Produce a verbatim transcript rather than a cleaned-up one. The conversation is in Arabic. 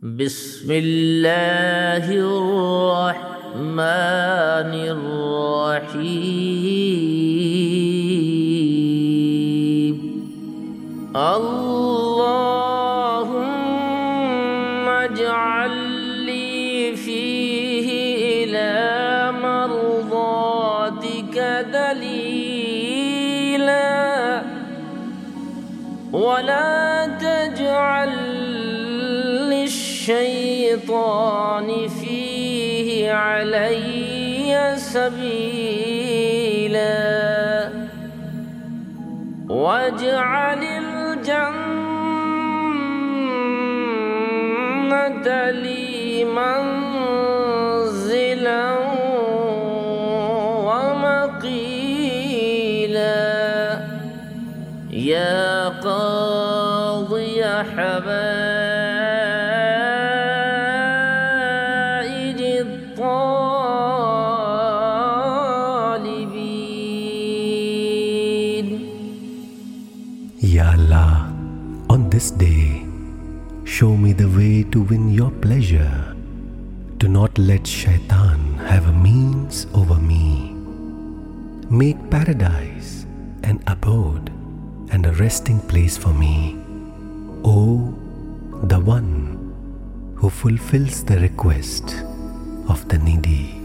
بسم الله الرحمن الرحيم. اللهم اجعل لي فيه إلى مرضاتك دليلا، ولا تجعل للشيطان فيه علي سبيلا، واجعل الجنة لي منزلا ومقيلا، يا قاضي حوائج الطالبين. Ya Allah, on this day, show me the way to win your pleasure. Do not let shaitan have a means over me. Make paradise an abode and a resting place for me, O the one who fulfills the request of the needy.